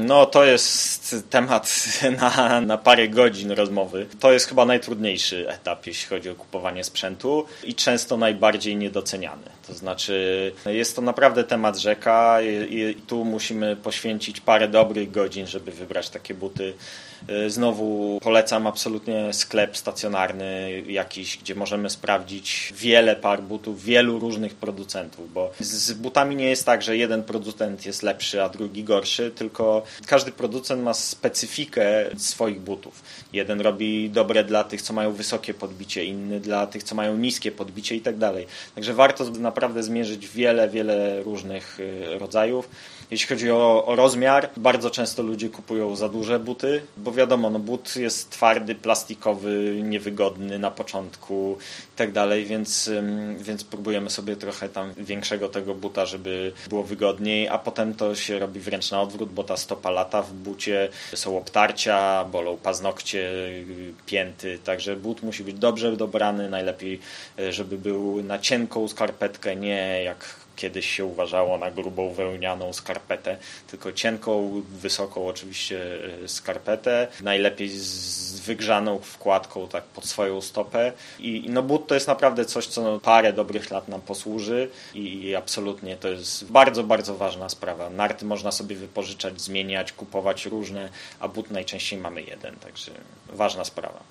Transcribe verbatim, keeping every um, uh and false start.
No to jest temat na, na parę godzin rozmowy. To jest chyba najtrudniejszy etap, jeśli chodzi o kupowanie sprzętu i często najbardziej niedoceniany. To znaczy jest to naprawdę temat rzeka i, i tu musimy poświęcić parę dobrych godzin, żeby wybrać takie buty. Znowu polecam absolutnie sklep stacjonarny jakiś, gdzie możemy sprawdzić wiele par butów, wielu różnych producentów, bo z butami nie jest tak, że jeden producent jest lepszy, a drugi gorszy, tylko każdy producent ma specyfikę swoich butów. Jeden robi dobre dla tych, co mają wysokie podbicie, inny dla tych, co mają niskie podbicie i tak dalej. Także warto naprawdę zmierzyć wiele, wiele różnych rodzajów. Jeśli chodzi o, o rozmiar, bardzo często ludzie kupują za duże buty, bo wiadomo, no but jest twardy, plastikowy, niewygodny na początku i tak dalej, więc, więc próbujemy sobie trochę tam większego tego buta, żeby było wygodniej, a potem to się robi wręcz na odwrót, bo ta stopa lata w bucie, są obtarcia, bolą paznokcie, pięty, także but musi być dobrze dobrany, najlepiej, żeby był na cienką skarpetkę, nie jak kiedyś się uważało na grubą wełnianą skarpetę, tylko cienką, wysoką oczywiście skarpetę, najlepiej z wygrzaną wkładką tak pod swoją stopę i no but to jest naprawdę coś, co parę dobrych lat nam posłuży i absolutnie to jest bardzo, bardzo ważna sprawa. Narty można sobie wypożyczać, zmieniać, kupować różne, a but najczęściej mamy jeden, także ważna sprawa.